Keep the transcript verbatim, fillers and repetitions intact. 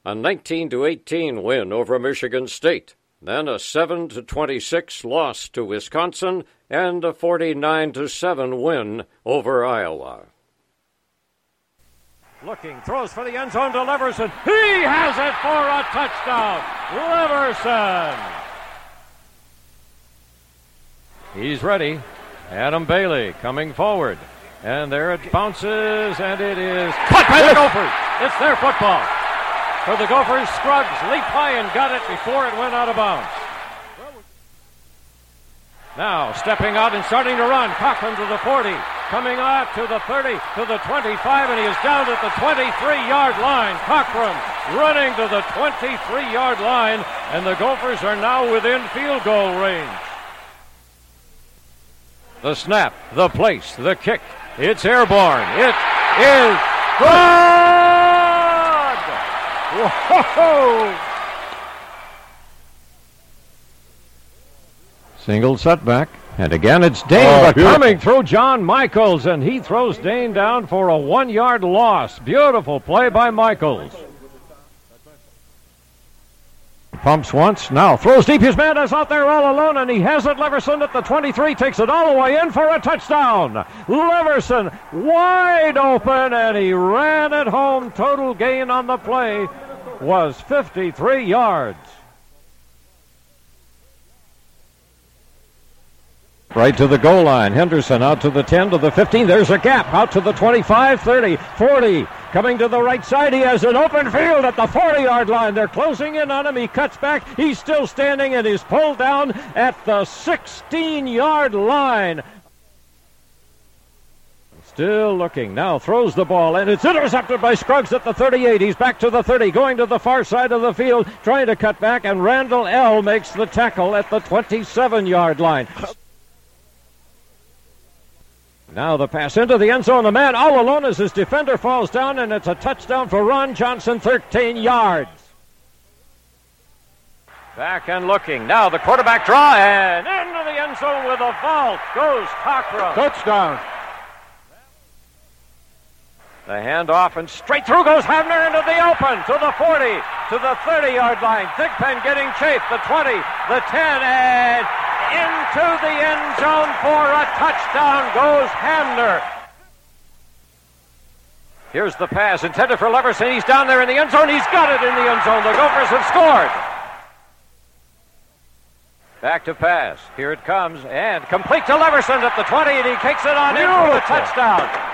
a nineteen to eighteen win over Michigan State, then a seven to twenty-six loss to Wisconsin, and a forty-nine to seven win over Iowa. Looking, throws for the end zone to Leverson. He has it for a touchdown. Leverson. He's ready. Adam Bailey coming forward. And there it bounces, and it is caught by the Gophers. It's their football. For the Gophers, Scruggs leaped high and got it before it went out of bounds. Now stepping out and starting to run. Cochran to the forty. Coming out to the thirty, to the twenty-five, and he is down at the twenty-three-yard line. Cochran running to the twenty-three-yard line, and the Gophers are now within field goal range. The snap, the place, the kick. It's airborne. It is good! Whoa! Single setback. And again, it's Dane, oh, but beautiful. Coming through John Michaels, and he throws Dane down for a one-yard loss. Beautiful play by Michaels. Pumps once, now throws deep. His man is out there all alone, and he has it. Leverson at the twenty-three, takes it all the way in for a touchdown. Leverson wide open, and he ran it home. Total gain on the play was fifty-three yards. Right to the goal line. Henderson out to the ten, to the fifteen. There's a gap. Out to the twenty-five, thirty, forty. Coming to the right side. He has an open field at the forty-yard line. They're closing in on him. He cuts back. He's still standing, and he's pulled down at the sixteen-yard line. Still looking. Now throws the ball, and it's intercepted by Scruggs at the thirty-eight. He's back to the thirty, going to the far side of the field, trying to cut back, and Randall L. makes the tackle at the twenty-seven-yard line. Now the pass into the end zone. The man all alone as his defender falls down, and it's a touchdown for Ron Johnson, thirteen yards. Back and looking. Now the quarterback draw, and into the end zone with a vault goes Cochran. Touchdown. The handoff, and straight through goes Hamner into the open, to the forty, to the thirty-yard line. Thigpen getting chafed, the twenty, the ten, and into the end zone for a touchdown goes Hamner. Here's the pass intended for Leverson. He's down there in the end zone. He's got it in the end zone. The Gophers have scored. Back to pass. Here it comes, and complete to Leverson at the twenty, and he takes it on in for a touchdown.